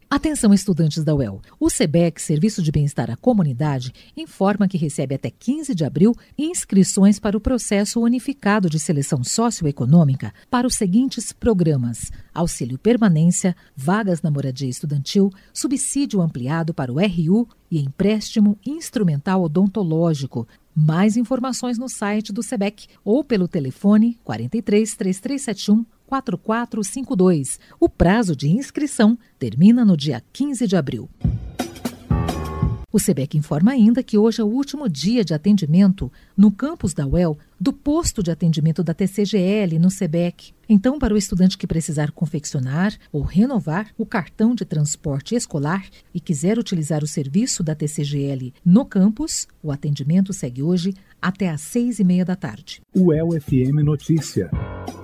Atenção, estudantes da UEL. O SEBEC, Serviço de Bem-Estar à Comunidade, informa que recebe até 15 de abril inscrições para o processo unificado de seleção socioeconômica para os seguintes programas: auxílio permanência, vagas na moradia estudantil, subsídio ampliado para o RU e empréstimo instrumental odontológico. Mais informações no site do SEBEC ou pelo telefone 43 3371 4452. O prazo de inscrição termina no dia 15 de abril. O SEBEC informa ainda que hoje é o último dia de atendimento no campus da UEL do posto de atendimento da TCGL no SEBEC. Então, para o estudante que precisar confeccionar ou renovar o cartão de transporte escolar e quiser utilizar o serviço da TCGL no campus, o atendimento segue hoje até às 6:30 da tarde. UEL FM Notícia.